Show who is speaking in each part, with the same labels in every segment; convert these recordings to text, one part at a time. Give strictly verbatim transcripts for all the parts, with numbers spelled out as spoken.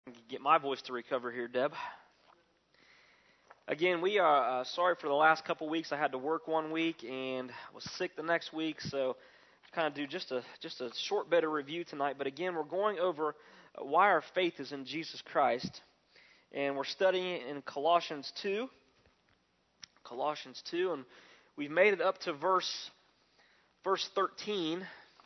Speaker 1: Get my voice to recover here, Deb. Again, we are uh, sorry for the last couple weeks. I had to work one week and was sick the next week, so kind of do just a just a short bit of review tonight. But again, we're going over why our faith is in Jesus Christ, and we're studying in Colossians two. Colossians two, and we've made it up to verse verse thirteen.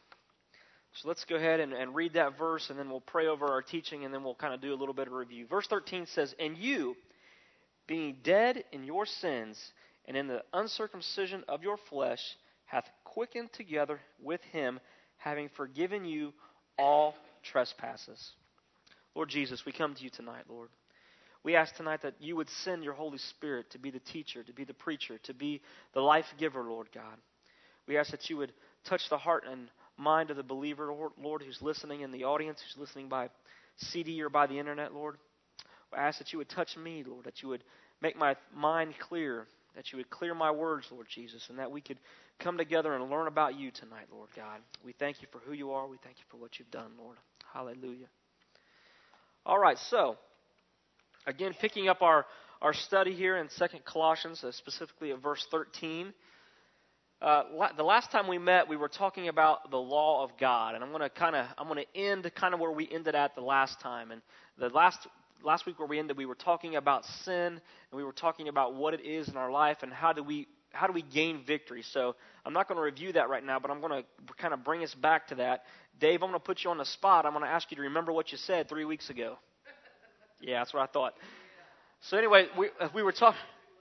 Speaker 1: So let's go ahead and, and read that verse, and then we'll pray over our teaching, and then we'll kind of do a little bit of review. Verse thirteen says, "And you, being dead in your sins, and in the uncircumcision of your flesh, hath quickened together with him, having forgiven you all trespasses." Lord Jesus, we come to you tonight, Lord. We ask tonight that you would send your Holy Spirit to be the teacher, to be the preacher, to be the life giver, Lord God. We ask that you would touch the heart and mind of the believer, Lord, who's listening in the audience, who's listening by C D or by the internet, Lord. I ask that you would touch me, Lord, that you would make my mind clear, that you would clear my words, Lord Jesus, and that we could come together and learn about you tonight, Lord God. We thank you for who you are. We thank you for what you've done, Lord. Hallelujah. All right, so, again, picking up our, our study here in Second Colossians, uh, specifically at verse thirteen. Uh, la- the last time we met, we were talking about the law of God, and I'm going to kind of I'm going to end kind of where we ended at the last time. And the last last week where we ended, we were talking about sin, and we were talking about what it is in our life and how do we how do we gain victory. So I'm not going to review that right now, but I'm going to kind of bring us back to that. Dave, I'm going to put you on the spot. I'm going to ask you to remember what you said three weeks ago. Yeah, that's what I thought. So anyway, we we were talking.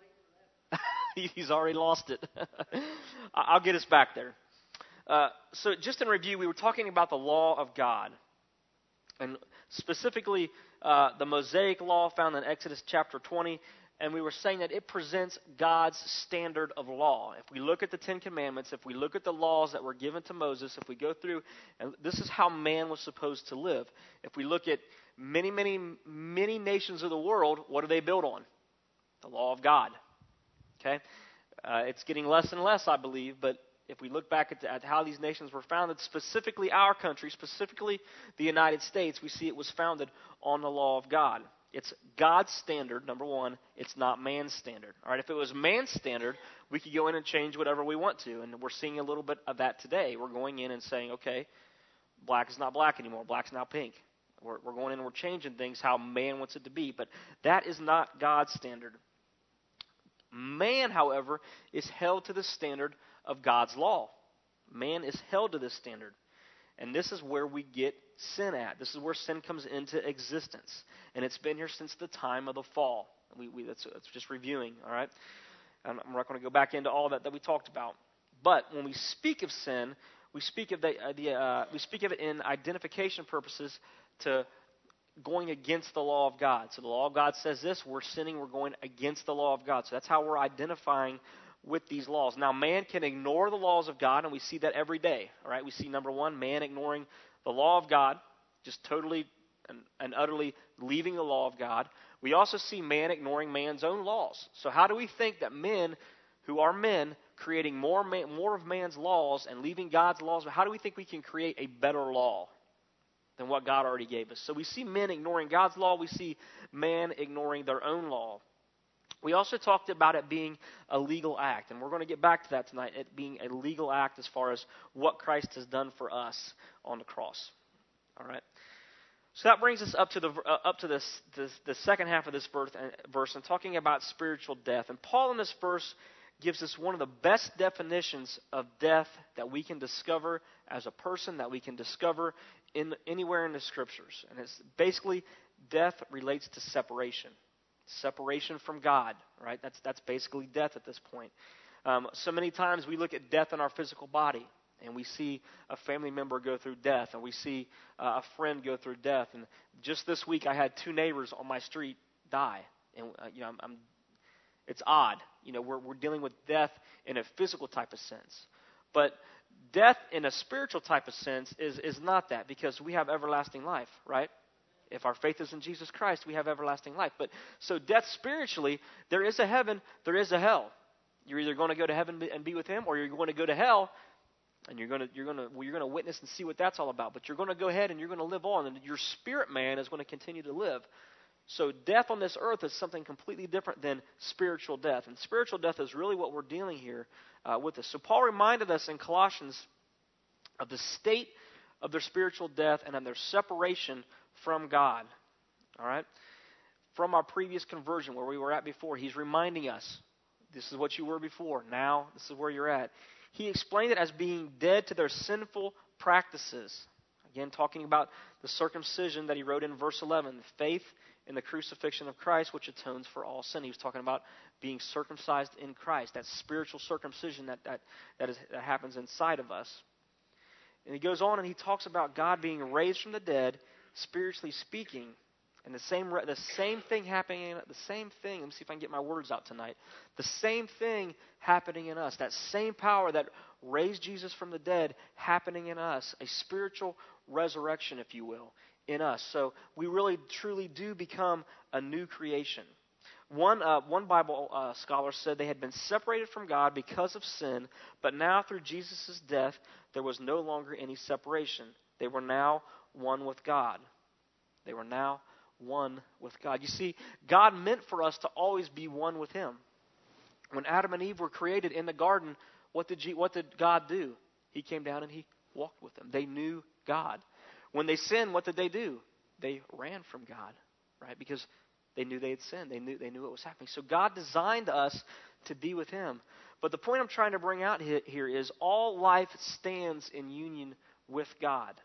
Speaker 1: He's already lost it. I'll get us back there. Uh, so just in review, we were talking about the law of God. And specifically, uh, the Mosaic law found in Exodus chapter twenty. And we were saying that it presents God's standard of law. If we look at the Ten Commandments, if we look at the laws that were given to Moses, if we go through, and this is how man was supposed to live. If we look at many, many, many nations of the world, what do they build on? The law of God. Okay, uh, it's getting less and less, I believe, but if we look back at, the, at how these nations were founded, specifically our country, specifically the United States, we see it was founded on the law of God. It's God's standard, number one. It's not man's standard. All right, if it was man's standard, we could go in and change whatever we want to, and we're seeing a little bit of that today. We're going in and saying, okay, black is not black anymore. Black's now pink. We're, we're going in and we're changing things how man wants it to be, but that is not God's standard. Man, however, is held to the standard of God's law. Man is held to this standard. And this is where we get sin at. This is where sin comes into existence. And it's been here since the time of the fall. We, we, that's, that's just reviewing, all right? I'm not going to go back into all that that we talked about. But when we speak of sin, we speak of, the, uh, the, uh, we speak of it in identification purposes to going against the law of God. So the law of God says this, we're sinning, we're going against the law of God. So that's how we're identifying with these laws. Now, man can ignore the laws of God, and we see that every day. All right, we see, number one, man ignoring the law of God, just totally and, and utterly leaving the law of God. We also see man ignoring man's own laws. So how do we think that men who are men creating more, man, more of man's laws and leaving God's laws, how do we think we can create a better law than what God already gave us? So we see men ignoring God's law. We see man ignoring their own law. We also talked about it being a legal act, and we're going to get back to that tonight, it being a legal act as far as what Christ has done for us on the cross. All right. So that brings us up to the uh, up to this, this the second half of this verse, verse and talking about spiritual death. And Paul in this verse gives us one of the best definitions of death that we can discover as a person, that we can discover in anywhere in the Scriptures. And it's basically death relates to separation. Separation from God, right? That's that's basically death at this point. Um, so many times we look at death in our physical body, and we see a family member go through death, and we see uh, a friend go through death. And just this week, I had two neighbors on my street die, and uh, you know, I'm, I'm, it's odd. You know, we're we're dealing with death in a physical type of sense, but death in a spiritual type of sense is is not that, because we have everlasting life, right? If our faith is in Jesus Christ, we have everlasting life. But so death spiritually, there is a heaven, there is a hell. You're either going to go to heaven and be with him, or you're going to go to hell And you're going to you're going to well, you're going to witness and see what that's all about. But you're going to go ahead and you're going to live on, and your spirit man is going to continue to live. So death on this earth is something completely different than spiritual death. And spiritual death is really what we're dealing here uh, with this. So Paul reminded us in Colossians of the state of their spiritual death and of their separation from God. All right? From our previous conversion where we were at before, he's reminding us, this is what you were before. Now, this is where you're at. He explained it as being dead to their sinful practices. Again, talking about the circumcision that he wrote in verse eleven, the faith in the crucifixion of Christ, which atones for all sin. He was talking about being circumcised in Christ, that spiritual circumcision that, that, that, is, that happens inside of us. And he goes on and he talks about God being raised from the dead, spiritually speaking. And the same the same thing happening, the same thing, let me see if I can get my words out tonight. The same thing happening in us, that same power that raised Jesus from the dead happening in us, a spiritual resurrection, if you will, in us. So we really, truly do become a new creation. One, uh, one Bible uh, scholar said they had been separated from God because of sin, but now through Jesus' death, there was no longer any separation. They were now one with God. They were now one with God. You see, God meant for us to always be one with Him. When Adam and Eve were created in the garden, what did, G- what did God do? He came down and He walked with them. They knew God. When they sinned, what did they do? They ran from God, right? Because they knew they had sinned. They knew they knew what was happening. So God designed us to be with Him. But the point I'm trying to bring out here is all life stands in union with God.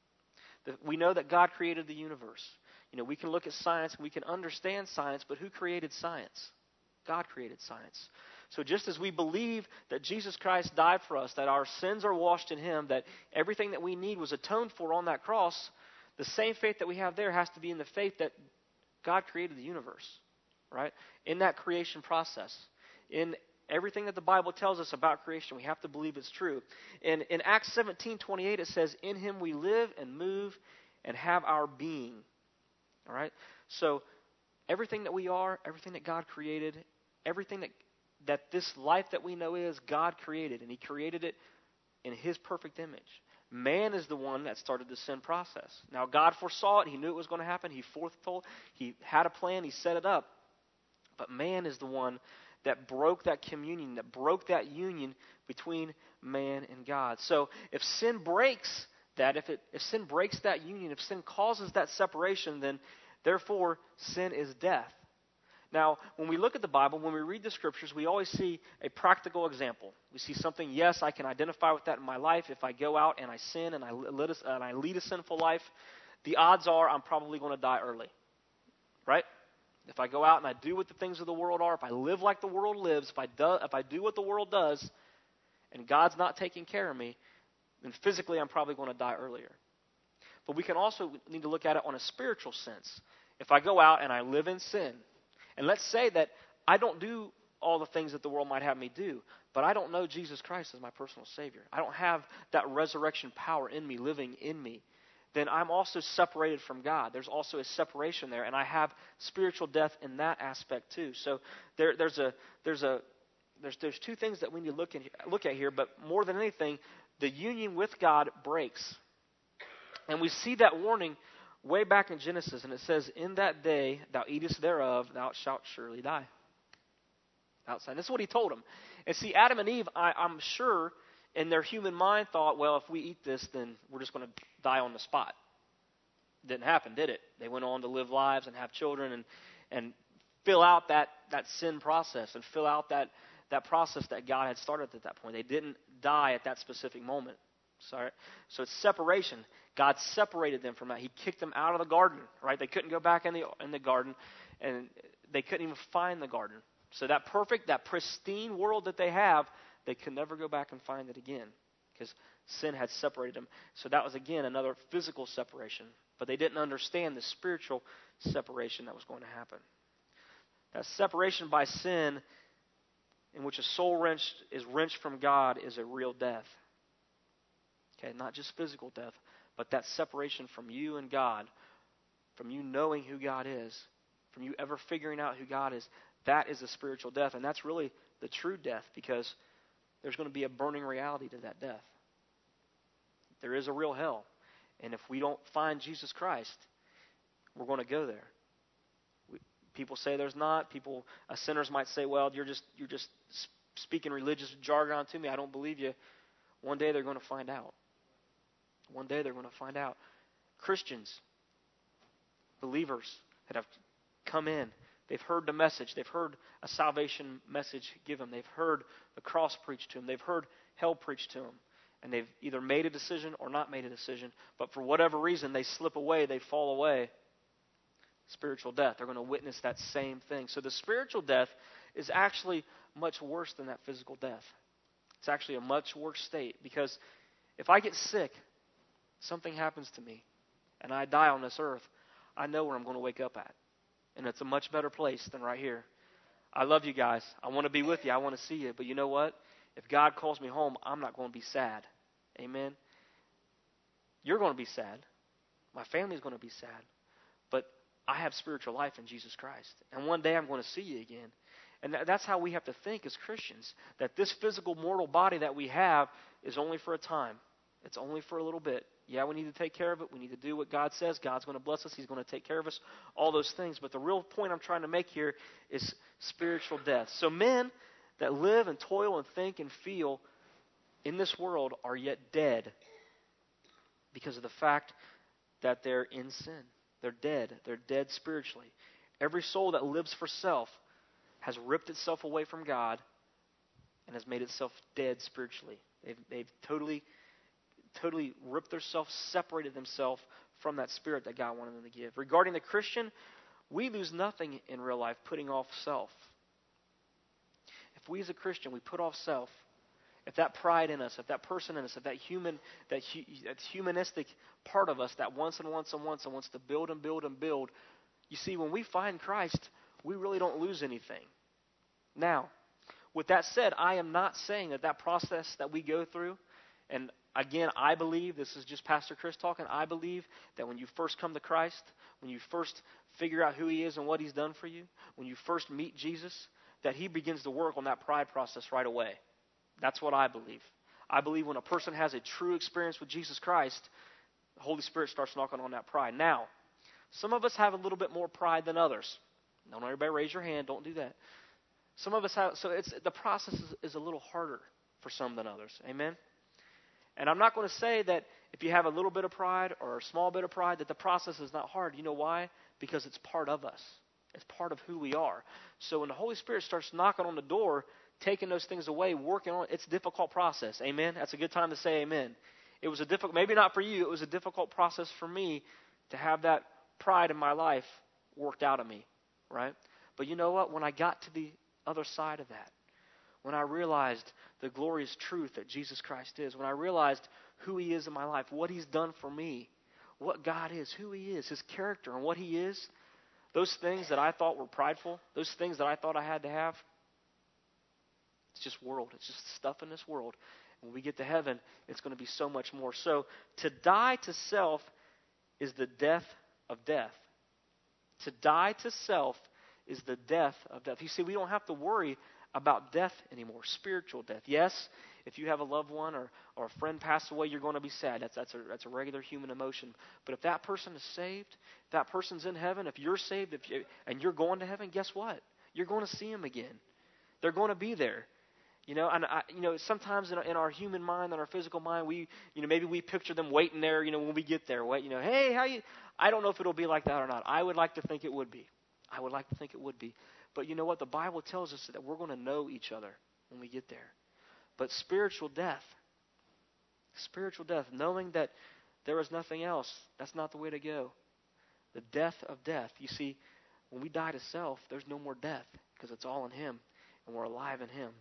Speaker 1: We know that God created the universe. You know, we can look at science and we can understand science, but who created science? God created science. So just as we believe that Jesus Christ died for us, that our sins are washed in Him, that everything that we need was atoned for on that cross, the same faith that we have there has to be in the faith that God created the universe, right? In that creation process. In everything that the Bible tells us about creation, we have to believe it's true. In, in Acts seventeen twenty-eight, it says, "In Him we live and move and have our being." All right? So everything that we are, everything that God created, everything that that this life that we know is, God created, and He created it in His perfect image. Man is the one that started the sin process. Now, God foresaw it. He knew it was going to happen. He foretold. He had a plan. He set it up. But man is the one that broke that communion, that broke that union between man and God. So if sin breaks that, if it if sin breaks that union, if sin causes that separation, then therefore sin is death. Now, when we look at the Bible, when we read the Scriptures, we always see a practical example. We see something, yes, I can identify with that in my life. If I go out and I sin and I, lead a, and I lead a sinful life, the odds are I'm probably going to die early, right? If I go out and I do what the things of the world are, if I live like the world lives, if I do, if I do what the world does, and God's not taking care of me, then physically I'm probably going to die earlier. But we can also need to look at it on a spiritual sense. If I go out and I live in sin, and let's say that I don't do all the things that the world might have me do, but I don't know Jesus Christ as my personal Savior. I don't have that resurrection power in me, living in me. Then I'm also separated from God. There's also a separation there, and I have spiritual death in that aspect too. So there, there's a there's a there's there's two things that we need to look in, look at here. But more than anything, the union with God breaks, and we see that warning way back in Genesis, and it says, "In that day thou eatest thereof, thou shalt surely die." Outside. That's what He told them. And see, Adam and Eve, I, I'm sure, in their human mind thought, well, if we eat this, then we're just going to die on the spot. Didn't happen, did it? They went on to live lives and have children and and fill out that, that sin process and fill out that, that process that God had started at that point. They didn't die at that specific moment. Sorry. So it's separation. God separated them from that. He kicked them out of the garden, right? They couldn't go back in the in the garden, and they couldn't even find the garden. So that perfect, that pristine world that they have, they could never go back and find it again because sin had separated them. So that was, again, another physical separation. But they didn't understand the spiritual separation that was going to happen. That separation by sin in which a soul wrenched, is wrenched from God is a real death. Okay, not just physical death, but that separation from you and God, from you knowing who God is, from you ever figuring out who God is, that is a spiritual death. And that's really the true death, because there's going to be a burning reality to that death. there is a real hell. And if we don't find Jesus Christ, we're going to go there. We, people say there's not. People, uh, sinners might say, well, you're just you're just speaking religious jargon to me. I don't believe you. One day they're going to find out. One day they're going to find out. Christians, believers that have come in, they've heard the message. They've heard a salvation message given. They've heard the cross preached to them. They've heard hell preached to them. And they've either made a decision or not made a decision. But for whatever reason, they slip away, they fall away. Spiritual death. They're going to witness that same thing. So the spiritual death is actually much worse than that physical death. It's actually a much worse state. Because if I get sick, something happens to me, and I die on this earth, I know where I'm going to wake up at. And it's a much better place than right here. I love you guys. I want to be with you. I want to see you. But you know what? If God calls me home, I'm not going to be sad. Amen? You're going to be sad. My family's going to be sad. But I have spiritual life in Jesus Christ. And one day I'm going to see you again. And that, that's how we have to think as Christians. That this physical mortal body that we have is only for a time. It's only for a little bit. Yeah, we need to take care of it. We need to do what God says. God's going to bless us. He's going to take care of us. All those things. But the real point I'm trying to make here is spiritual death. So men that live and toil and think and feel in this world are yet dead because of the fact that they're in sin. They're dead. They're dead spiritually. Every soul that lives for self has ripped itself away from God and has made itself dead spiritually. They've, they've totally, totally ripped themselves, separated themselves from that spirit that God wanted them to give. Regarding the Christian, we lose nothing in real life putting off self. If we as a Christian, we put off self, if that pride in us, if that person in us, if that human, that, hu- that humanistic part of us that wants and wants and wants and wants to build and build and build, you see, when we find Christ, we really don't lose anything. Now, with that said, I am not saying that that process that we go through, and again, I believe, this is just Pastor Chris talking, I believe that when you first come to Christ, when you first figure out who He is and what He's done for you, when you first meet Jesus, that He begins to work on that pride process right away. That's what I believe. I believe when a person has a true experience with Jesus Christ, the Holy Spirit starts knocking on that pride. Now, some of us have a little bit more pride than others. Don't everybody raise your hand. Don't do that. Some of us have, so it's the process is, is a little harder for some than others. Amen? And I'm not going to say that if you have a little bit of pride or a small bit of pride that the process is not hard. You know why? Because it's part of us. It's part of who we are. So when the Holy Spirit starts knocking on the door, taking those things away, working on it, it's a difficult process. Amen? That's a good time to say amen. It was a difficult, maybe not for you, it was a difficult process for me to have that pride in my life worked out of me, right? But you know what? When I got to the other side of that, when I realized the glorious truth that Jesus Christ is, when I realized who He is in my life, what He's done for me, what God is, who He is, His character and what He is, those things that I thought were prideful, those things that I thought I had to have, it's just world. It's just stuff in this world. When we get to heaven, it's going to be so much more. So to die to self is the death of death. To die to self is the death of death. You see, we don't have to worry about death anymore, spiritual death. Yes, if you have a loved one or, or a friend pass away, you're going to be sad. That's, that's, a, that's a regular human emotion. But if that person is saved, if that person's in heaven, if you're saved if you, and you're going to heaven, guess what? You're going to see Him again. They're going to be there. You know, and I, you know, sometimes in our, in our human mind, in our physical mind, we, you know, maybe we picture them waiting there. You know, when we get there, wait, you know, hey, how you? I don't know if it'll be like that or not. I would like to think it would be. I would like to think it would be. But you know what? The Bible tells us that we're going to know each other when we get there. But spiritual death, spiritual death, knowing that there is nothing else, that's not the way to go. The death of death. You see, when we die to self, there's no more death because it's all in Him, and we're alive in Him.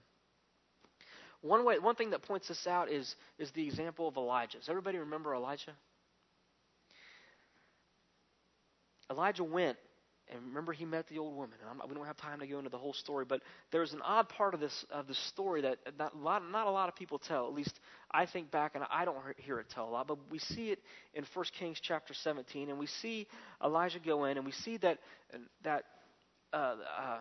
Speaker 1: One way, one thing that points this out is, is the example of Elijah. Does everybody remember Elijah? Elijah went, and remember he met the old woman. And I'm, we don't have time to go into the whole story, but there's an odd part of this of the story that not a lot, not a lot of people tell. At least I think back, and I don't hear it tell a lot. But we see it in First Kings chapter seventeen, and we see Elijah go in, and we see that that. Uh, uh,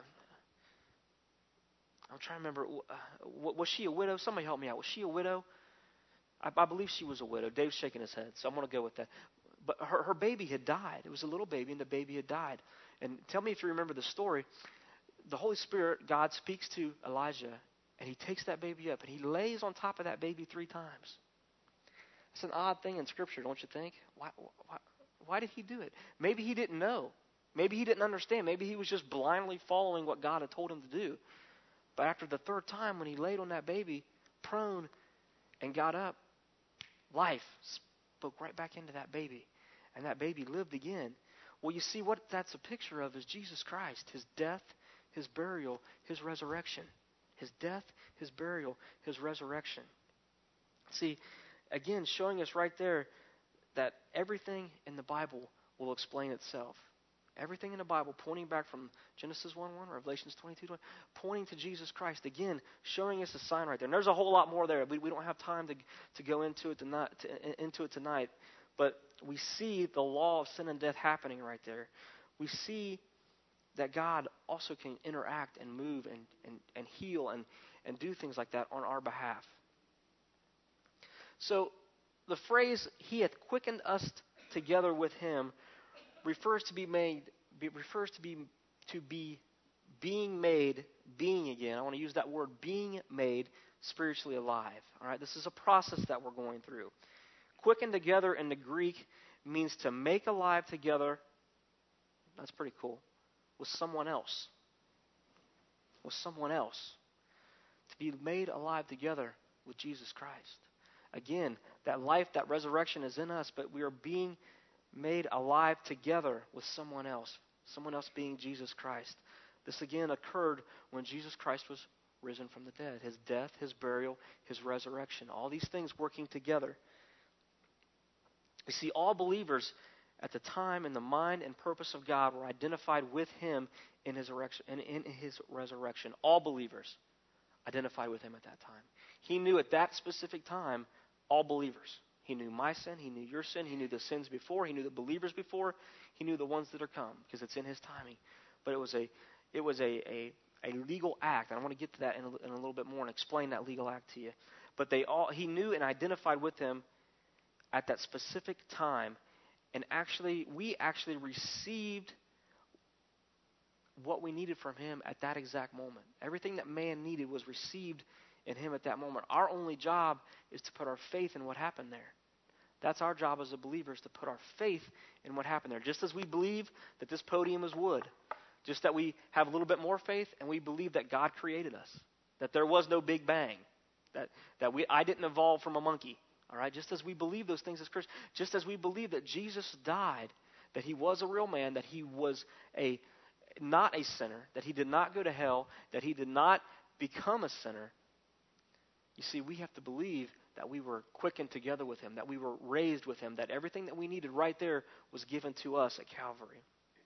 Speaker 1: I'm trying to remember. Uh, was she a widow? Somebody help me out. Was she a widow? I, I believe she was a widow. Dave's shaking his head, so I'm going to go with that. But her, her baby had died. It was a little baby, and the baby had died. And tell me if you remember the story. The Holy Spirit, God speaks to Elijah, and he takes that baby up, and he lays on top of that baby three times. It's an odd thing in Scripture, don't you think? Why, why, why did he do it? Maybe he didn't know. Maybe he didn't understand. Maybe he was just blindly following what God had told him to do. But after the third time, when he laid on that baby, prone, and got up, life spoke right back into that baby. And that baby lived again. Well, you see, what that's a picture of is Jesus Christ, his death, his burial, his resurrection. His death, his burial, his resurrection. See, again, showing us right there that everything in the Bible will explain itself. Everything in the Bible pointing back from Genesis one one, Revelations twenty-two twenty, pointing to Jesus Christ. Again, showing us a sign right there. And there's a whole lot more there. We, we don't have time to, to go into it tonight, to, into it tonight. But we see the law of sin and death happening right there. We see that God also can interact and move and, and, and heal and, and do things like that on our behalf. So the phrase, he hath quickened us together with him, refers to be made, be, refers to be to be being made, being again. I want to use that word, being made spiritually alive. All right, this is a process that we're going through. Quicken together in the Greek means to make alive together. That's pretty cool. With someone else. With someone else. To be made alive together with Jesus Christ. Again, that life, that resurrection is in us, but we are being made alive together with someone else. Someone else being Jesus Christ. This again occurred when Jesus Christ was risen from the dead. His death, his burial, his resurrection. All these things working together. You see, all believers at the time in the mind and purpose of God were identified with him in his resurrection. In, in his resurrection. All believers identified with him at that time. He knew at that specific time all believers. He knew my sin. He knew your sin. He knew the sins before. He knew the believers before. He knew the ones that are come because it's in his timing. But it was a it was a, a, a legal act. And I want to get to that in a, in a little bit more and explain that legal act to you. But they all he knew and identified with him at that specific time. And actually, we actually received what we needed from him at that exact moment. Everything that man needed was received in him at that moment. Our only job is to put our faith in what happened there. That's our job as a believer, is to put our faith in what happened there. Just as we believe that this podium is wood, just that we have a little bit more faith and we believe that God created us, that there was no big bang, that, that we I didn't evolve from a monkey. All right, just as we believe those things as Christians, just as we believe that Jesus died, that he was a real man, that he was a not a sinner, that he did not go to hell, that he did not become a sinner. You see, we have to believe that we were quickened together with him, that we were raised with him, that everything that we needed right there was given to us at Calvary.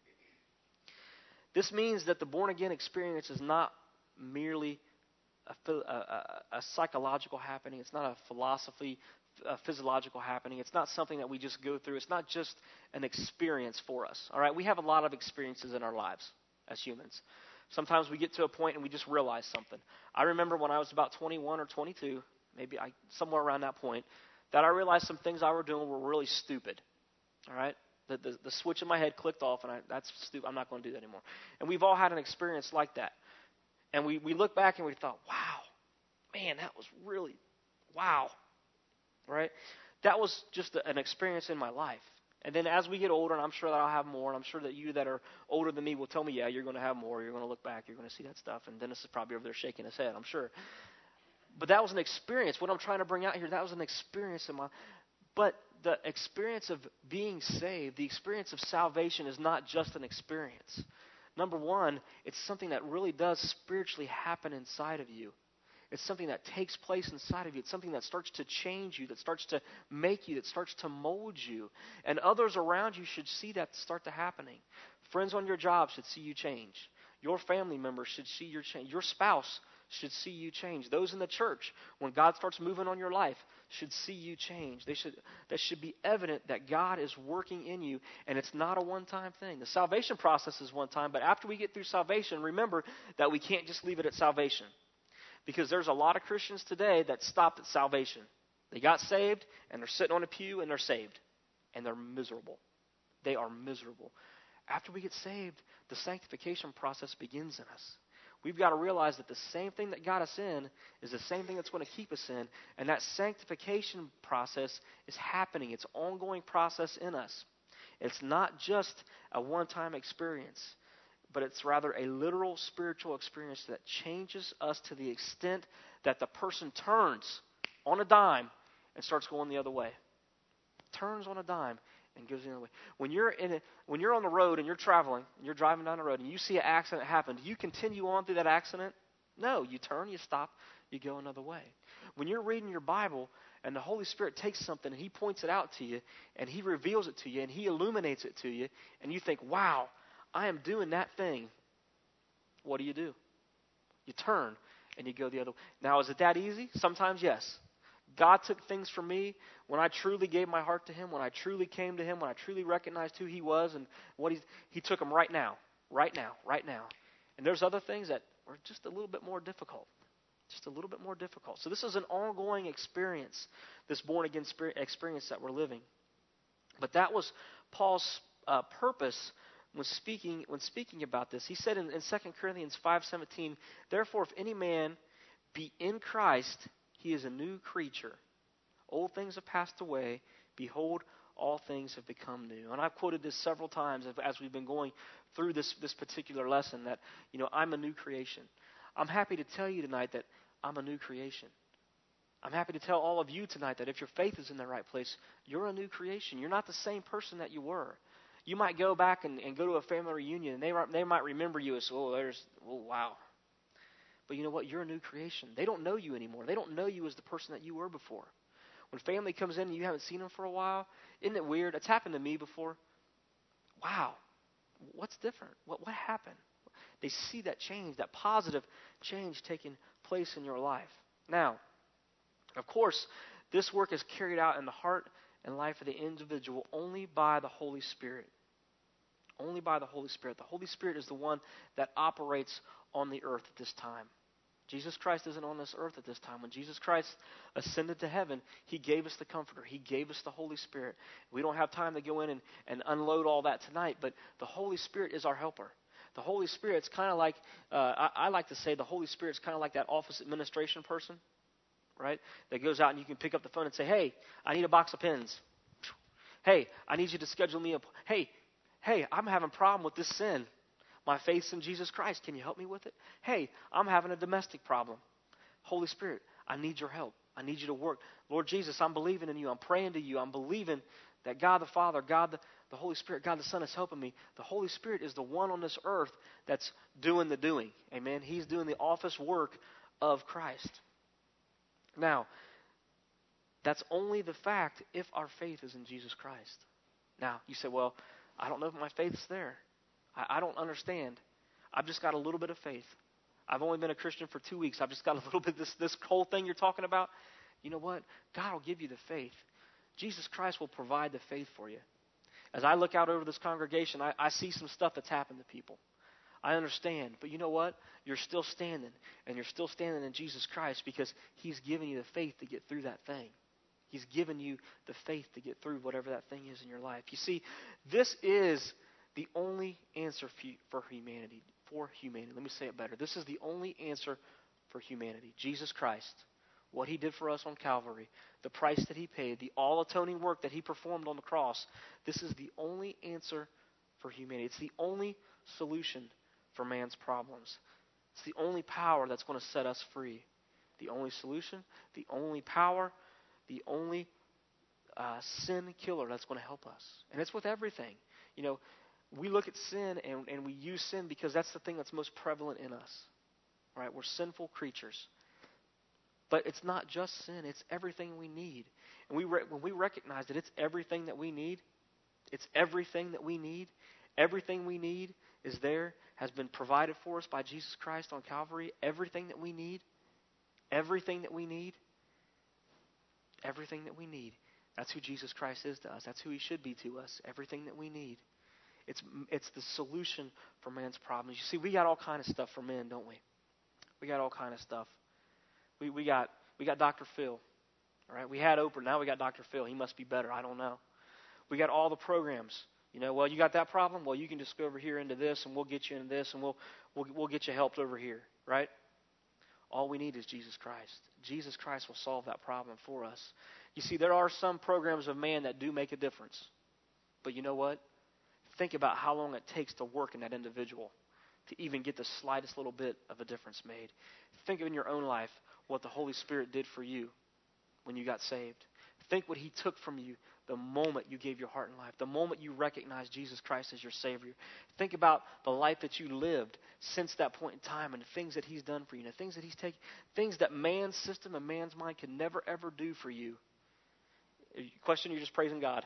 Speaker 1: This means that the born-again experience is not merely a, a, a psychological happening. It's not a philosophy, a physiological happening. It's not something that we just go through. It's not just an experience for us. All right, we have a lot of experiences in our lives as humans. Sometimes we get to a point and we just realize something. I remember when I was about twenty-one or twenty-two, maybe I, somewhere around that point, that I realized some things I were doing were really stupid. All right? The, the, the switch in my head clicked off, and I, that's stupid. I'm not going to do that anymore. And we've all had an experience like that. And we, we look back and we thought, wow, man, that was really, wow. Right? That was just a, an experience in my life. And then as we get older, and I'm sure that I'll have more, and I'm sure that you that are older than me will tell me, yeah, you're going to have more. You're going to look back. You're going to see that stuff. And Dennis is probably over there shaking his head, I'm sure. But that was an experience. What I'm trying to bring out here, that was an experience in my But the experience of being saved, the experience of salvation is not just an experience. Number one, it's something that really does spiritually happen inside of you. It's something that takes place inside of you. It's something that starts to change you, that starts to make you, that starts to mold you. And others around you should see that start to happening. Friends on your job should see you change. Your family members should see your change. Your spouse should see you change. Those in the church, when God starts moving on your life, should see you change. They should. That should be evident that God is working in you, and it's not a one-time thing. The salvation process is one time, but after we get through salvation, remember that we can't just leave it at salvation. Because there's a lot of Christians today that stopped at salvation. They got saved, and they're sitting on a pew, and they're saved. And they're miserable. They are miserable. After we get saved, the sanctification process begins in us. We've got to realize that the same thing that got us in is the same thing that's going to keep us in. And that sanctification process is happening. It's an ongoing process in us. It's not just a one-time experience, but it's rather a literal spiritual experience that changes us to the extent that the person turns on a dime and starts going the other way. Turns on a dime and goes the other way. When you're in a, when you're on the road and you're traveling, and you're driving down the road and you see an accident happen, do you continue on through that accident? No, you turn, you stop, you go another way. When you're reading your Bible and the Holy Spirit takes something and He points it out to you and He reveals it to you and He illuminates it to you and you think, wow, I am doing that thing. What do you do? You turn and you go the other way. Now, is it that easy? Sometimes, yes. God took things from me when I truly gave my heart to Him, when I truly came to Him, when I truly recognized who He was and what He He took them right now, right now, right now. And there's other things that are just a little bit more difficult, just a little bit more difficult. So this is an ongoing experience, this born-again experience that we're living. But that was Paul's uh, purpose when speaking when speaking about this. He said in, in Second Corinthians five seventeen, therefore, if any man be in Christ, he is a new creature. Old things have passed away. Behold, all things have become new. And I've quoted this several times as we've been going through this, this particular lesson that, you know, I'm a new creation. I'm happy to tell you tonight that I'm a new creation. I'm happy to tell all of you tonight that if your faith is in the right place, you're a new creation. You're not the same person that you were. You might go back and, and go to a family reunion, and they, they might remember you as, oh, there's, oh, wow. But you know what? You're a new creation. They don't know you anymore. They don't know you as the person that you were before. When family comes in and you haven't seen them for a while, isn't it weird? It's happened to me before. Wow, what's different? What what happened? They see that change, that positive change taking place in your life. Now, of course, this work is carried out in the heart and life of the individual only by the Holy Spirit. Only by the Holy Spirit. The Holy Spirit is the one that operates on the earth at this time. Jesus Christ isn't on this earth at this time. When Jesus Christ ascended to heaven, He gave us the Comforter. He gave us the Holy Spirit. We don't have time to go in and, and unload all that tonight, but the Holy Spirit is our helper. The Holy Spirit's kind of like, uh, I, I like to say the Holy Spirit's kind of like that office administration person, right? That goes out and you can pick up the phone and say, hey, I need a box of pens. Hey, I need you to schedule me a, hey, hey, I'm having a problem with this sin. My faith's in Jesus Christ. Can you help me with it? Hey, I'm having a domestic problem. Holy Spirit, I need your help. I need you to work. Lord Jesus, I'm believing in you. I'm praying to you. I'm believing that God the Father, God the, the Holy Spirit, God the Son is helping me. The Holy Spirit is the one on this earth that's doing the doing. Amen. He's doing the office work of Christ. Now, that's only the fact if our faith is in Jesus Christ. Now, you say, well, I don't know if my faith's there. I don't understand. I've just got a little bit of faith. I've only been a Christian for two weeks. I've just got a little bit of this, this whole thing you're talking about. You know what? God will give you the faith. Jesus Christ will provide the faith for you. As I look out over this congregation, I, I see some stuff that's happened to people. I understand. But you know what? You're still standing. And you're still standing in Jesus Christ because He's given you the faith to get through that thing. He's given you the faith to get through whatever that thing is in your life. You see, this is the only answer for humanity, for humanity. Let me say it better. This is the only answer for humanity. Jesus Christ, what He did for us on Calvary, the price that He paid, the all-atoning work that He performed on the cross. This is the only answer for humanity. It's the only solution for man's problems. It's the only power that's going to set us free. The only solution, the only power, the only uh, sin killer that's going to help us. And it's with everything. You know, we look at sin and, and we use sin because that's the thing that's most prevalent in us. Right? We're sinful creatures. But it's not just sin. It's everything we need. And we re- when we recognize that it's everything that we need, it's everything that we need, everything we need is there, has been provided for us by Jesus Christ on Calvary. Everything that we need, everything that we need, everything that we need. That's who Jesus Christ is to us. That's who He should be to us. Everything that we need. It's it's the solution for man's problems. You see, we got all kind of stuff for men, don't we? We got all kind of stuff. We we got we got Doctor Phil. All right, we had Oprah, now we got Doctor Phil. He must be better. I don't know. We got all the programs. You know, well, you got that problem? Well, you can just go over here into this, and we'll get you into this, and we'll we'll we'll get you helped over here, right? All we need is Jesus Christ. Jesus Christ will solve that problem for us. You see, there are some programs of man that do make a difference. But you know what? Think about how long it takes to work in that individual to even get the slightest little bit of a difference made. Think in your own life what the Holy Spirit did for you when you got saved. Think what He took from you the moment you gave your heart and life, the moment you recognized Jesus Christ as your Savior. Think about the life that you lived since that point in time and the things that He's done for you, and the things that He's taken, things that man's system and man's mind can never, ever do for you. Question, you're just praising God.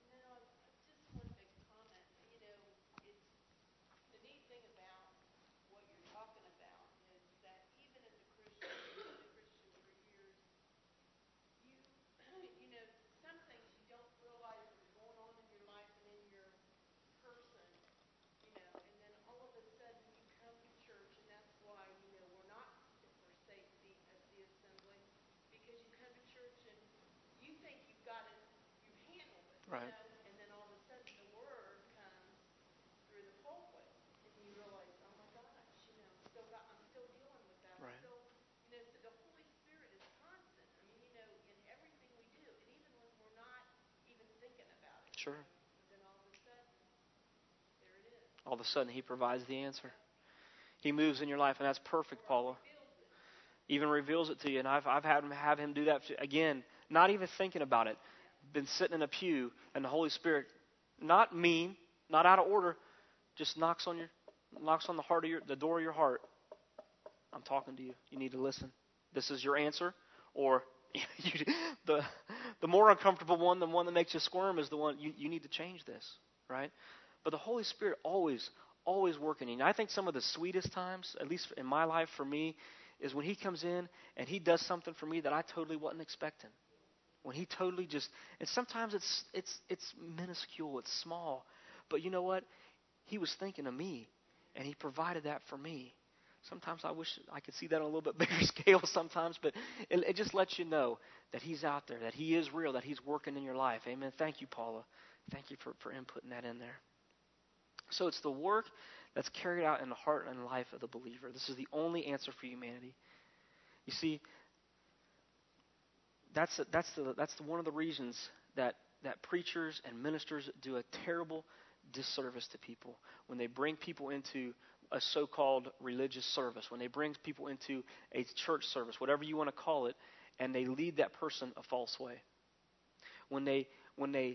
Speaker 1: Right.
Speaker 2: And then all of a sudden the word comes through the pulpit, and you realize, oh my gosh, you know, I'm still got, I'm still dealing with that.
Speaker 1: Right.
Speaker 2: I'm still, you know, so the Holy Spirit is constant. I mean, you know, in everything we do, and even when we're not even thinking about it.
Speaker 1: Sure.
Speaker 2: You know, but then all of a sudden, there it is.
Speaker 1: All of a sudden, He provides the answer. He moves in your life, and that's perfect, Paula. Even reveals it to you, and I've I've had him have him do that again, not even thinking about it. Been sitting in a pew, and the Holy Spirit, not mean, not out of order, just knocks on your, knocks on the heart of your, the door of your heart. I'm talking to you. You need to listen. This is your answer, or you, the the more uncomfortable one, the one that makes you squirm, is the one you you need to change this, right? But the Holy Spirit always, always working. And I think some of the sweetest times, at least in my life for me, is when He comes in and He does something for me that I totally wasn't expecting. When He totally just, and sometimes it's it's it's minuscule, it's small, but you know what? He was thinking of me, and He provided that for me. Sometimes I wish I could see that on a little bit bigger scale sometimes, but it, it just lets you know that He's out there, that He is real, that He's working in your life. Amen. Thank you, Paula. Thank you for, for inputting that in there. So it's the work that's carried out in the heart and life of the believer. This is the only answer for humanity. You see, That's the, that's the, that's the, one of the reasons that, that preachers and ministers do a terrible disservice to people when they bring people into a so-called religious service, when they bring people into a church service, whatever you want to call it, and they lead that person a false way. When they when they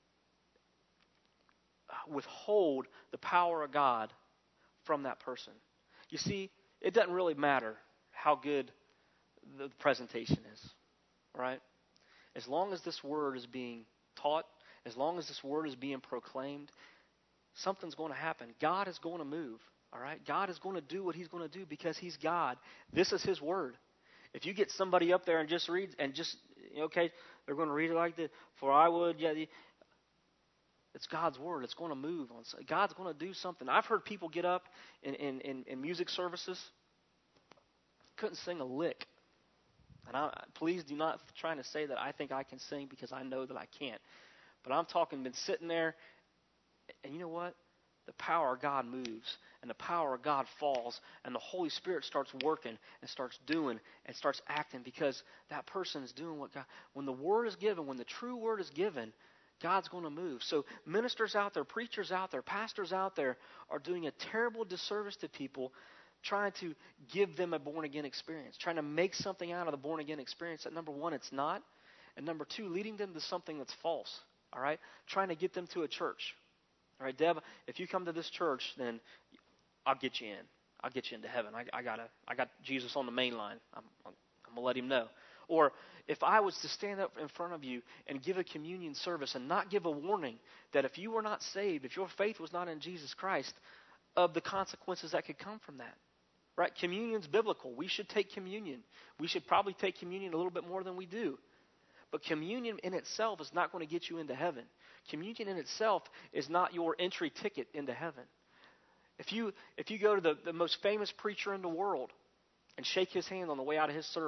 Speaker 1: withhold the power of God from that person. You see, it doesn't really matter how good the presentation is. Right? As long as this word is being taught, as long as this word is being proclaimed, something's going to happen. God is going to move. All right? God is going to do what He's going to do because He's God. This is His word. If you get somebody up there and just read and just, okay, they're going to read it like this, for I would, yeah, it's God's word. It's going to move. on. God's going to do something. I've heard people get up in, in, in, in music services, couldn't sing a lick. And I, please do not try to say that I think I can sing, because I know that I can't. But I'm talking, been sitting there, and you know what? The power of God moves, and the power of God falls, and the Holy Spirit starts working and starts doing and starts acting, because that person is doing what God, when the word is given, when the true word is given, God's going to move. So ministers out there, preachers out there, pastors out there are doing a terrible disservice to people, trying to give them a born-again experience, trying to make something out of the born-again experience that, number one, it's not, and number two, leading them to something that's false, all right? Trying to get them to a church. All right, Deb, if you come to this church, then I'll get you in. I'll get you into heaven. I, I, gotta, I got Jesus on the main line. I'm, I'm, I'm going to let Him know. Or if I was to stand up in front of you and give a communion service and not give a warning that if you were not saved, if your faith was not in Jesus Christ, of the consequences that could come from that. Right? Communion's biblical. We should take communion. We should probably take communion a little bit more than we do. But communion in itself is not going to get you into heaven. Communion in itself is not your entry ticket into heaven. If you if you go to the, the most famous preacher in the world and shake his hand on the way out of his service,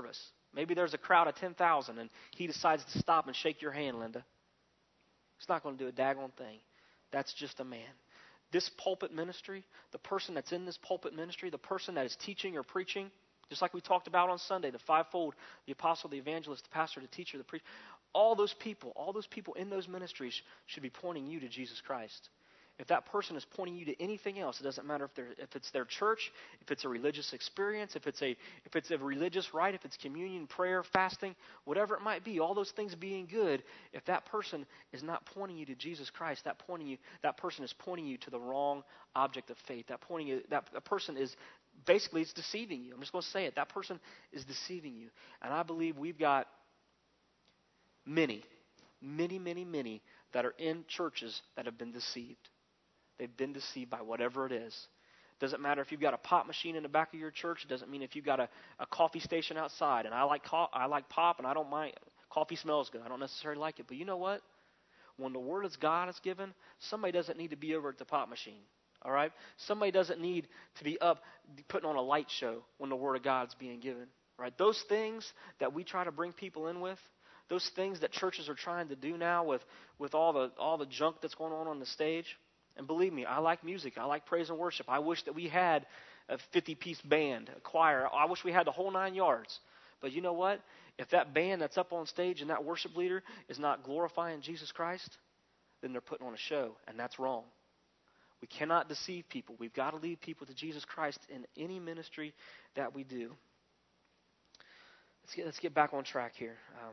Speaker 1: Maybe there's a crowd of ten thousand and he decides to stop and shake your hand, Linda. It's not going to do a daggone thing. That's just a man. This pulpit ministry, the person that's in this pulpit ministry, the person that is teaching or preaching, just like we talked about on Sunday, the fivefold, the apostle, the evangelist, the pastor, the teacher, the preacher, all those people, all those people in those ministries should be pointing you to Jesus Christ. If that person is pointing you to anything else, it doesn't matter if they're if it's their church, if it's a religious experience, if it's a if it's a religious rite, if it's communion, prayer, fasting, whatever it might be, all those things being good, if that person is not pointing you to Jesus Christ, that pointing you that person is pointing you to the wrong object of faith. That pointing you that a person is basically it's deceiving you. I'm just going to say it. That person is deceiving you. And I believe we've got many, many, many, many that are in churches that have been deceived. They've been deceived by whatever it is. Doesn't matter if you've got a pop machine in the back of your church. It doesn't mean if you've got a, a coffee station outside. And I like co- I like pop, and I don't mind. Coffee smells good. I don't necessarily like it. But you know what? When the word of God is given, somebody doesn't need to be over at the pop machine. All right? Somebody doesn't need to be up putting on a light show when the word of God is being given. Right? Those things that we try to bring people in with, those things that churches are trying to do now with, with all the all the junk that's going on on the stage. And believe me, I like music. I like praise and worship. I wish that we had a fifty-piece band, a choir. I wish we had the whole nine yards. But you know what? If that band that's up on stage and that worship leader is not glorifying Jesus Christ, then they're putting on a show, and that's wrong. We cannot deceive people. We've got to lead people to Jesus Christ in any ministry that we do. Let's get, let's get back on track here. Um,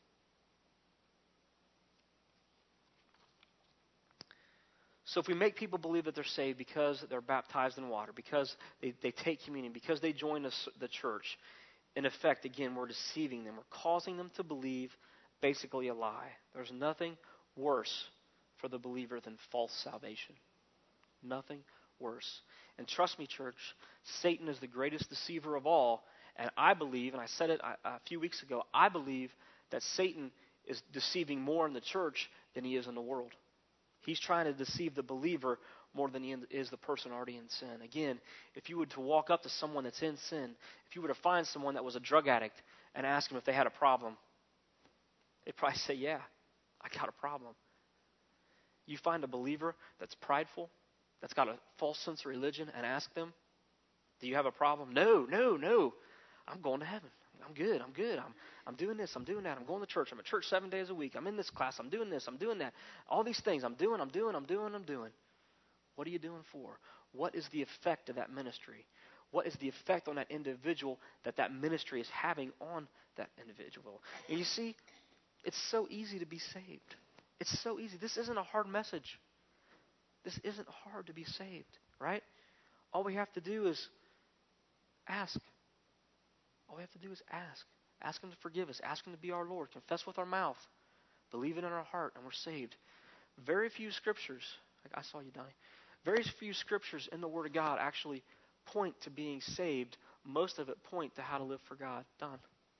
Speaker 1: So if we make people believe that they're saved because they're baptized in water, because they, they take communion, because they join the, the church, in effect, again, we're deceiving them. We're causing them to believe basically a lie. There's nothing worse for the believer than false salvation. Nothing worse. And trust me, church, Satan is the greatest deceiver of all. And I believe, and I said it a, a few weeks ago, I believe that Satan is deceiving more in the church than he is in the world. He's trying to deceive the believer more than he is the person already in sin. Again, if you were to walk up to someone that's in sin, if you were to find someone that was a drug addict and ask them if they had a problem, they'd probably say, yeah, I got a problem. You find a believer that's prideful, that's got a false sense of religion, and ask them, do you have a problem? No, no, no. I'm going to heaven. I'm good. I'm good. I'm I'm doing this. I'm doing that. I'm going to church. I'm at church seven days a week. I'm in this class. I'm doing this. I'm doing that. All these things I'm doing, I'm doing, I'm doing, I'm doing. What are you doing for? What is the effect of that ministry? What is the effect on that individual that that ministry is having on that individual? And you see, it's so easy to be saved. It's so easy. This isn't a hard message. This isn't hard to be saved, right? All we have to do is ask. All we have to do is ask. Ask Him to forgive us. Ask Him to be our Lord. Confess with our mouth. Believe it in our heart, and we're saved. Very few scriptures, like I saw you, Donnie, very few scriptures in the Word of God actually point to being saved. Most of it point to how to live for God. Don.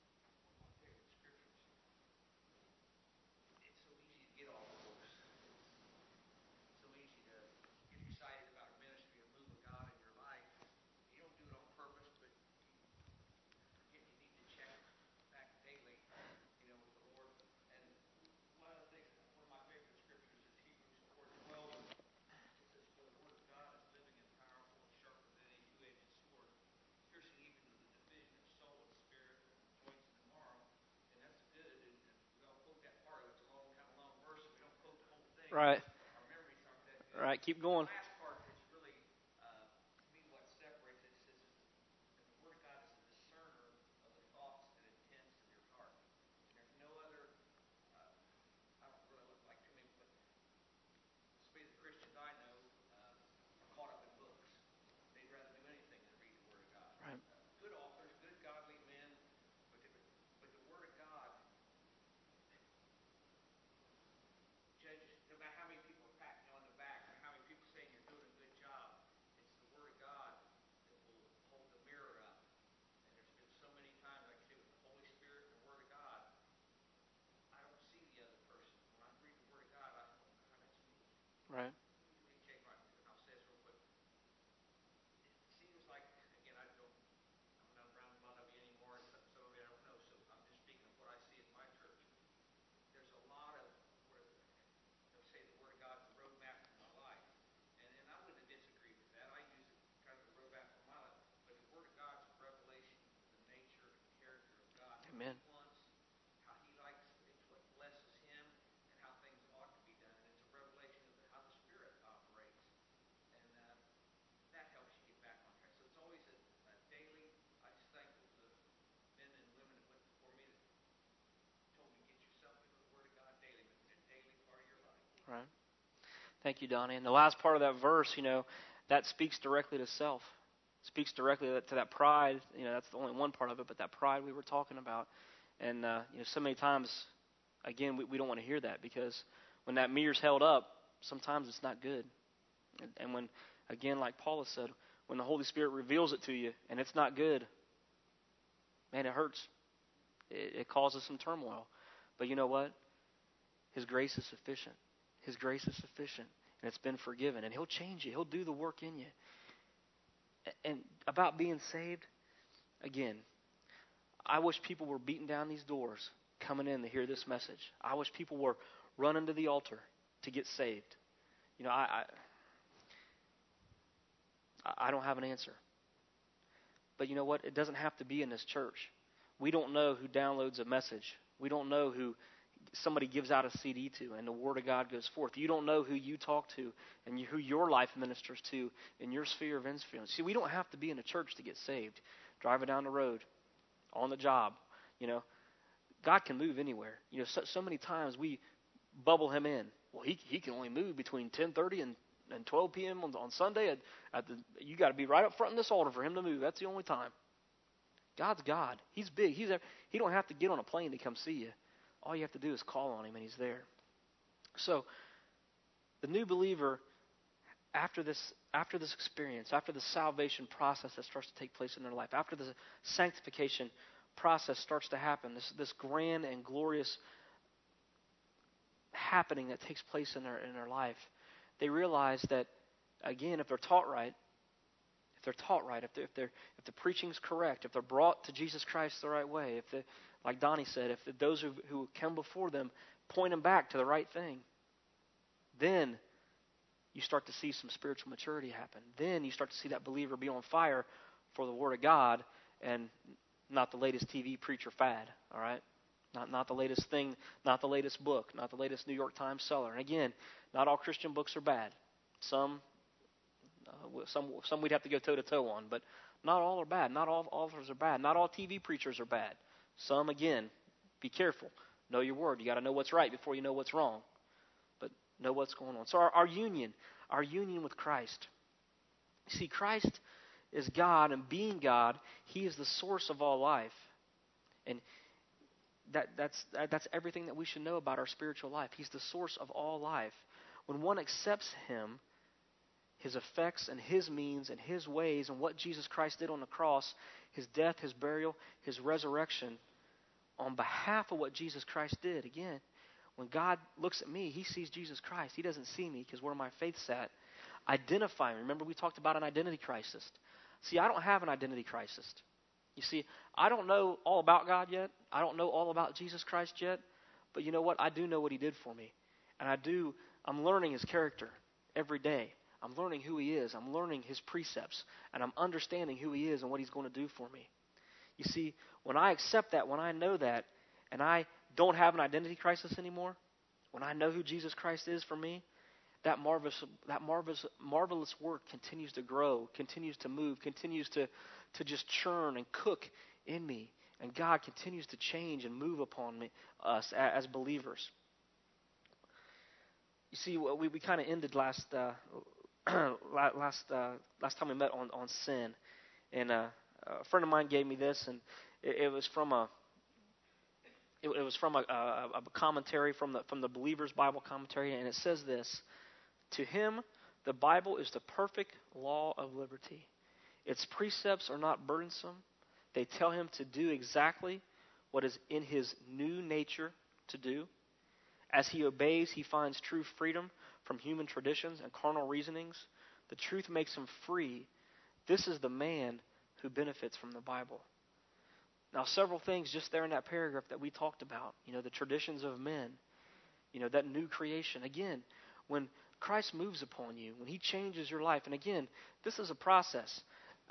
Speaker 1: Right. Right. Keep going. Right. Amen.
Speaker 3: How he likes, it's what blesses him and how things ought to be done. And it's a revelation of how the Spirit operates. And uh, that helps you get back on track. So it's always a, a daily, I just thankful to the men and women that went before me that told me get yourself into the Word of God daily, because it's a daily part of your life.
Speaker 1: Right. Thank you, Donnie. And the last part of that verse, you know, that speaks directly to self. Speaks directly to that pride. You know, that's the only one part of it, but that pride we were talking about. And, uh, you know, so many times, again, we, we don't want to hear that, because when that mirror's held up, sometimes it's not good. And, and when, again, like Paula said, when the Holy Spirit reveals it to you and it's not good, man, it hurts. It, it causes some turmoil. But you know what? His grace is sufficient. His grace is sufficient, and it's been forgiven, and He'll change you. He'll do the work in you. And about being saved, again, I wish people were beating down these doors, coming in to hear this message. I wish people were running to the altar to get saved. You know, I, I, I don't have an answer. But you know what? It doesn't have to be in this church. We don't know who downloads a message. We don't know who somebody gives out a C D to and the Word of God goes forth. You don't know who you talk to and you, who your life ministers to in your sphere of influence. See, we don't have to be in a church to get saved. Driving down the road, on the job, you know. God can move anywhere. You know, so, so many times we bubble Him in. Well, He He can only move between ten thirty and, and twelve p.m. on, on Sunday. At, at the, you got to be right up front in this altar for Him to move. That's the only time. God's God. He's big. He's He don't have to get on a plane to come see you. All you have to do is call on Him, and He's there. So, the new believer, after this, after this experience, after the salvation process that starts to take place in their life, after the sanctification process starts to happen, this this grand and glorious happening that takes place in their in their life, they realize that, again, if they're taught right, if they're taught right, if they're, if they're if the preaching's correct, if they're brought to Jesus Christ the right way, if the like Donnie said, if the, those who, who come before them point them back to the right thing, then you start to see some spiritual maturity happen. Then you start to see that believer be on fire for the Word of God and not the latest T V preacher fad, all right? Not not the latest thing, not the latest book, not the latest New York Times seller. And again, not all Christian books are bad. Some uh, some some we'd have to go toe-to-toe on, but not all are bad. Not all authors are bad. Not all T V preachers are bad. Some, again, be careful. Know your word. You got to know what's right before you know what's wrong. But know what's going on. So our, our union, our union with Christ. See, Christ is God, and being God, He is the source of all life. And that, that's, that, that's everything that we should know about our spiritual life. He's the source of all life. When one accepts Him, His effects and His means and His ways and what Jesus Christ did on the cross, His death, His burial, His resurrection, on behalf of what Jesus Christ did. Again, when God looks at me, He sees Jesus Christ. He doesn't see me because where my faith's at. Identifying. Remember we talked about an identity crisis. See, I don't have an identity crisis. You see, I don't know all about God yet. I don't know all about Jesus Christ yet. But you know what? I do know what He did for me. And I do, I'm learning His character every day. I'm learning who He is. I'm learning His precepts. And I'm understanding who He is and what He's going to do for me. You see, when I accept that, when I know that, and I don't have an identity crisis anymore, when I know who Jesus Christ is for me, that marvelous, that marvelous, marvelous work continues to grow, continues to move, continues to, to just churn and cook in me. And God continues to change and move upon me, us as believers. You see, we, we kind of ended last uh, last uh, last time we met on, on sin. And uh, a friend of mine gave me this, and it, it was from a it, it was from a, a, a commentary from the from the Believer's Bible Commentary, and it says this: to him, the Bible is the perfect law of liberty. Its precepts are not burdensome. They tell him to do exactly what is in his new nature to do. As he obeys, he finds true freedom from human traditions and carnal reasonings. The truth makes him free. This is the man who benefits from the Bible. Now, several things just there in that paragraph that we talked about. You know, the traditions of men. You know, that new creation. Again, when Christ moves upon you, when He changes your life, and again, this is a process.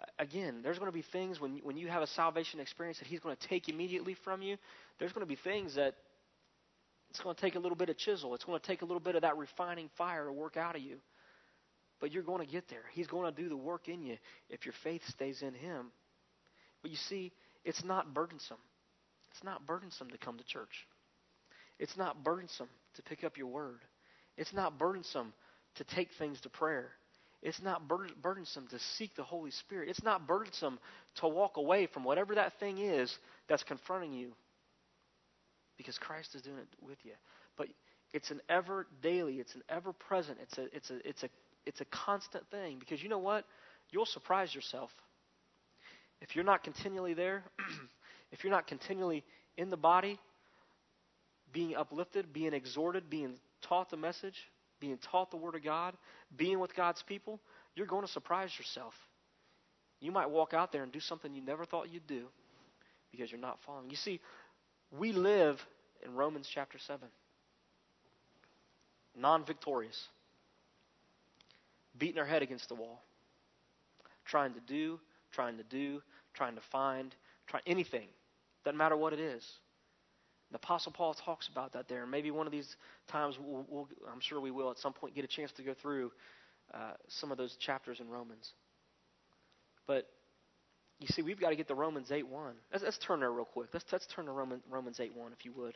Speaker 1: again, there's going to be things when, when you have a salvation experience that he's going to take immediately from you. There's going to be things that it's going to take a little bit of chisel. It's going to take a little bit of that refining fire to work out of you. But you're going to get there. He's going to do the work in you if your faith stays in him. But you see, it's not burdensome. It's not burdensome to come to church. It's not burdensome to pick up your word. It's not burdensome to take things to prayer. It's not bur- burdensome to seek the Holy Spirit. It's not burdensome to walk away from whatever that thing is that's confronting you, because Christ is doing it with you. But it's an ever daily, it's an ever present, it's a it's a it's a it's a constant thing, because you know what? You'll surprise yourself. If you're not continually there, if you're not continually in the body, being uplifted, being exhorted, being taught the message, being taught the Word of God, being with God's people, you're going to surprise yourself. You might walk out there and do something you never thought you'd do because you're not following. You see, we live in Romans chapter seven. Non-victorious. Beating our head against the wall. Trying to do, trying to do, trying to find, try anything. Doesn't matter what it is. The Apostle Paul talks about that there. And maybe one of these times, we'll, we'll, I'm sure we will at some point get a chance to go through uh, some of those chapters in Romans. But you see, we've got to get to Romans eight one. Let's, let's turn there real quick. Let's, let's turn to Roman, Romans eight one, if you would.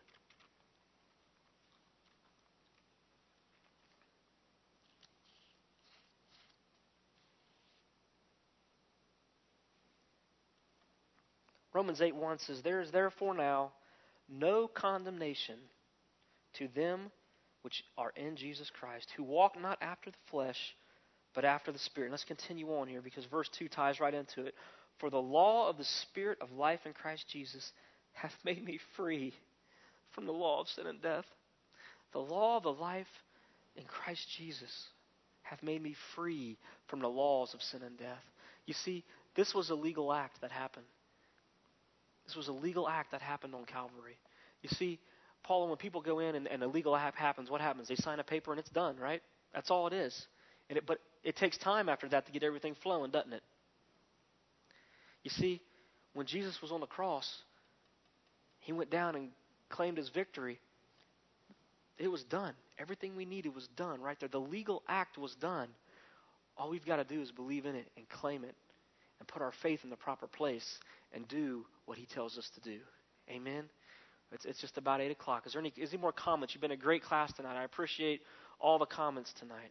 Speaker 1: Romans eight one says, "There is therefore now no condemnation to them which are in Jesus Christ, who walk not after the flesh, but after the Spirit." And let's continue on here, because verse two ties right into it. "For the law of the Spirit of life in Christ Jesus hath made me free from the law of sin and death." The law of the life in Christ Jesus hath made me free from the laws of sin and death. You see, this was a legal act that happened. This was a legal act that happened on Calvary. You see, Paul, when people go in and, and a legal act happens, what happens? They sign a paper and it's done, right? That's all it is. And it, but it takes time after that to get everything flowing, doesn't it? You see, when Jesus was on the cross, he went down and claimed his victory. It was done. Everything we needed was done right there. The legal act was done. All we've got to do is believe in it and claim it and put our faith in the proper place and do what he tells us to do. Amen? It's, it's just about eight o'clock. Is there any, is there any more comments? You've been a great class tonight. I appreciate all the comments tonight.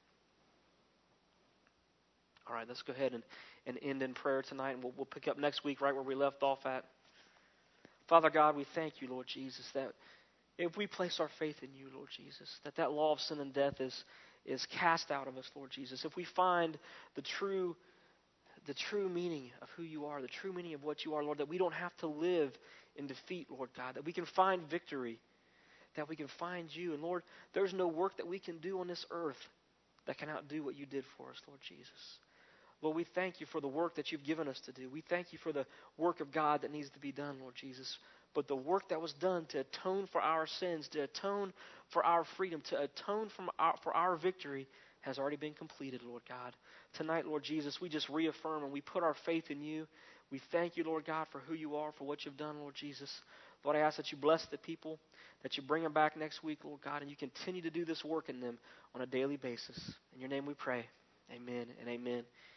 Speaker 1: All right, let's go ahead and, and end in prayer tonight, and we'll, we'll pick up next week right where we left off at. Father God, we thank you, Lord Jesus, that if we place our faith in you, Lord Jesus, that that law of sin and death is, is cast out of us, Lord Jesus. If we find the true the true meaning of who you are, the true meaning of what you are, Lord, that we don't have to live in defeat, Lord God, that we can find victory, that we can find you. And Lord, there's no work that we can do on this earth that can outdo what you did for us, Lord Jesus. Lord, we thank you for the work that you've given us to do. We thank you for the work of God that needs to be done, Lord Jesus. But the work that was done to atone for our sins, to atone for our freedom, to atone from our, for our victory has already been completed, Lord God. Tonight, Lord Jesus, we just reaffirm and we put our faith in you. We thank you, Lord God, for who you are, for what you've done, Lord Jesus. Lord, I ask that you bless the people, that you bring them back next week, Lord God, and you continue to do this work in them on a daily basis. In your name we pray. Amen and amen.